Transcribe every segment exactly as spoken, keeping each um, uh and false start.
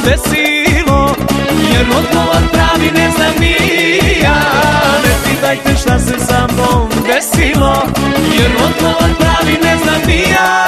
desilo, jer odgovor pravi ne znam ni ja. Ne pitajte šta se sa mnom desilo, jer odgovor pravi ne znam ni ja.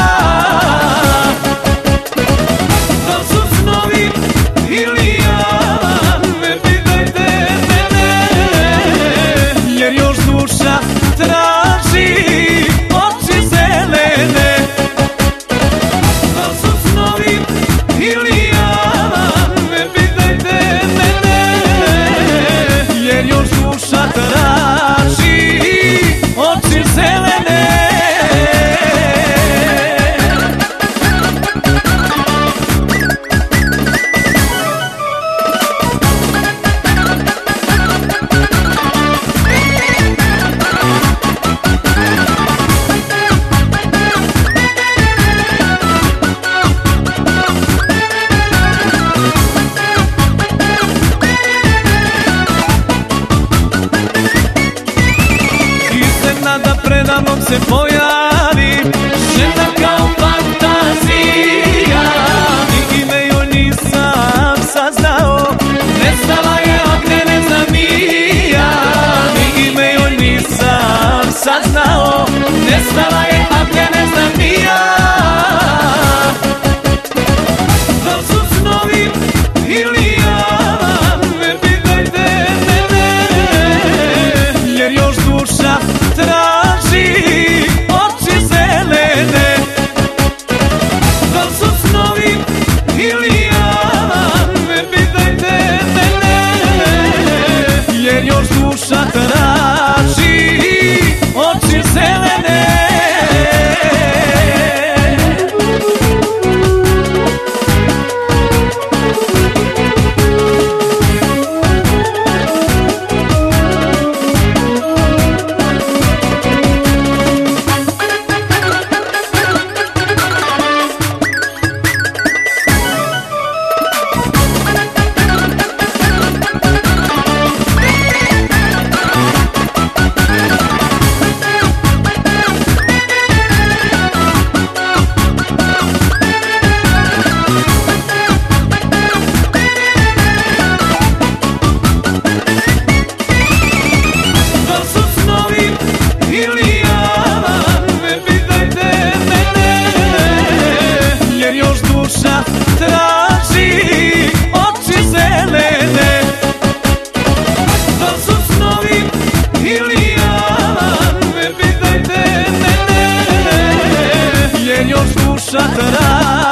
Da su snovi ili ja, ne pitajte mene, jer još duša traži oči zelene. Da su snovi ili ja, ne pitajte mene, jer još duša traži oči zelene. Da predamnom se pojavi žena kao fantazija, ni ime joj nisam saznao, nestala je, a gde ne znam ni ja. Ni ime joj nisam saznao, nestala je, a gde ne znam ni ja. Da su snovi ili ja, ne pitajte mene, jer još duša traži oči zelene. Da su snovi ili ja, ne pitajte mene, jer još duša traži oči zelene. Ili ja, ne pitajte mene, jer još duša traži oči zelene. Da su snovi ili ja, ne pitajte mene, jer još duša traži